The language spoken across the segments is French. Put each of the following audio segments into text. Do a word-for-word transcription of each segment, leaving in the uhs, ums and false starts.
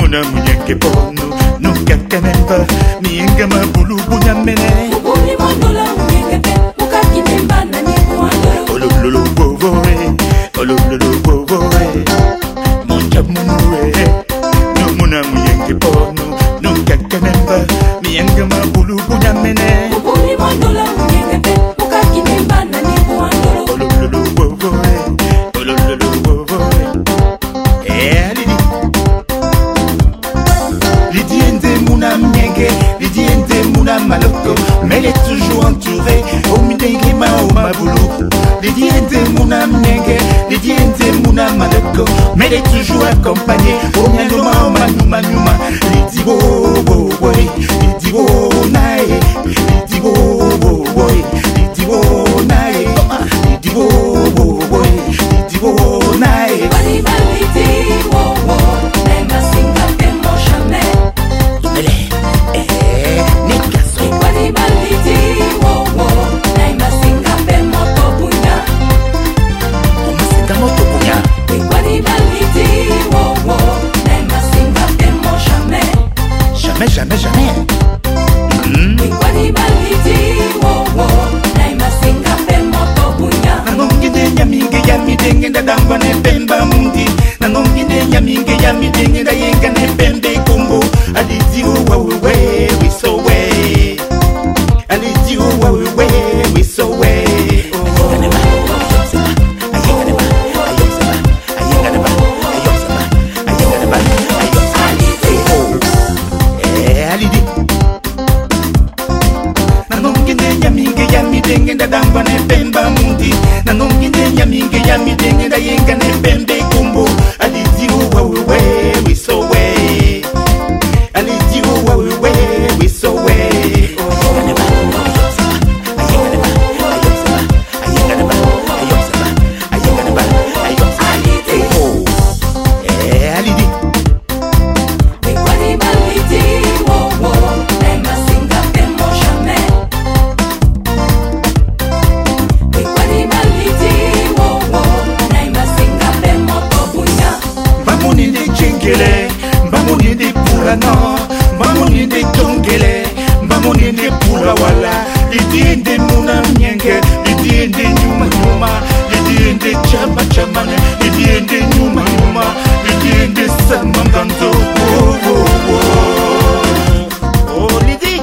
muna munyeke bono nuka kanemba mienga mabulu bunya mene Ubuni mondola munyeke pe muka kinemba na niku andoro olololo bovoe olololo bovoe monja munue no muna munyeke bono nuka kanemba mienga mabulu bunya mene Ubuni mondola munyeke pe muka kinemba na niku andoro olololo bovoe olololo bovoe eh lidi lidi ende muna mienge lidi ende muna maloko mais elle est toujours entourée au midengima au maboulou lidi ende muna mienge lidi ende muna maloko mais elle est toujours accompagnée au nyaloma au manuma numa lidi wo wo wo lidi wo nae lidi wo wo wo lidi wo nae lidi wo wo wo lidi wo nae Wadi baliti wo wo Nema singa pe mo jamais Ele eh nikaso Wadi baliti wo wo Nema singa pe mo tobunya umasinga moto kunya Wadi baliti wo wo Nema singa pe mo jamais jamais jamais jamais mm. Wadi baliti wo wo Nema singa pe mo tobunya Nangongide nyaminge yamidenge ndadamba ne pemba mundi Nangongide nyaminge yamidenge ndayenga ne pembe kumbu Alidi uwa uwe we so way Alidi uwa uwe we so way Nyamidenge ndadamba ne pemba mundi Nangongide nyaminge yamidenge ndayenga ne pembe kumbu Alidi uwa uwe we so way Alidi uwa uwe we so way Wadi baliti wo wo Nema singa pe mo jamais Wadi baliti wo wo Nema singa pe mo tobunya Mbamuni de chengele Mbamuni de pula no Mbamuni de tongele Mbamuni de pula wala Lidi ende muna mnyenge Lidi ende nyuma nyuma Lidi ende chama chamane Lidi ende nyuma nyuma Lidi ende samanganzo Oh oh oh Oh Lidi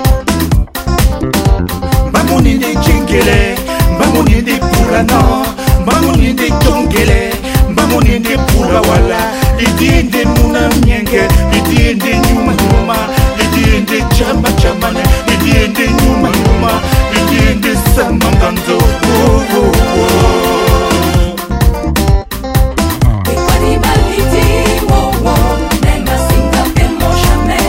Mbamuni de chengele Mbamuni de pula no Mbamuni de tongele Mbamuni de pula wala Lidi ende muna mnyenge Lidi ende nyuma nyuma Lidi ende chama chamane Lidi ende nyuma nyuma Lidi ende samanganzo Oh oh oh Wadi baliti wo wo Nema singa pe mo jamais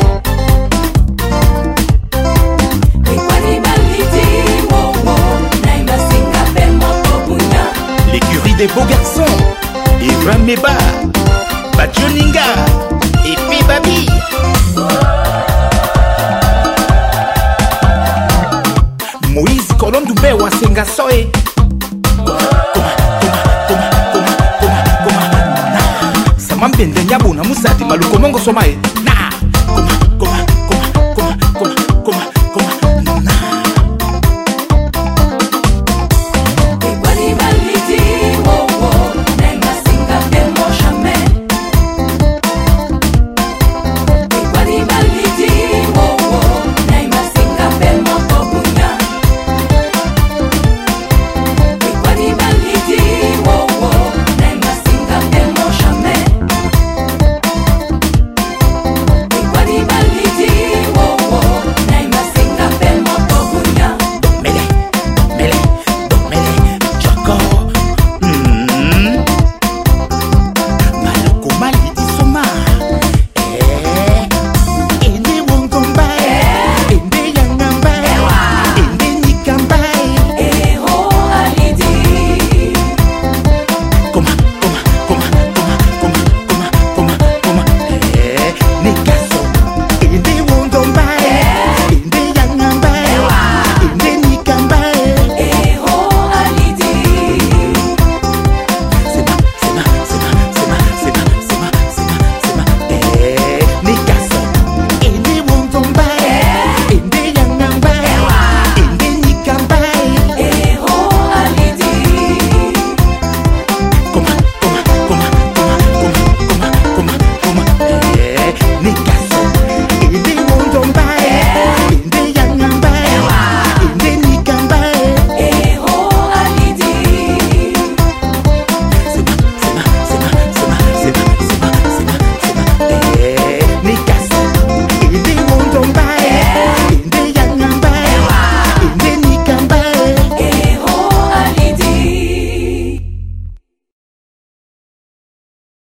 Wadi baliti wo wo Nema singa pe mo tobunya L'écurie des beaux garçons Eva Meba Bajoninga et puis Babi Moïse Kolondumbe wa Senga Soe Samambende Nyabuna Musati Maluko Mongo Somae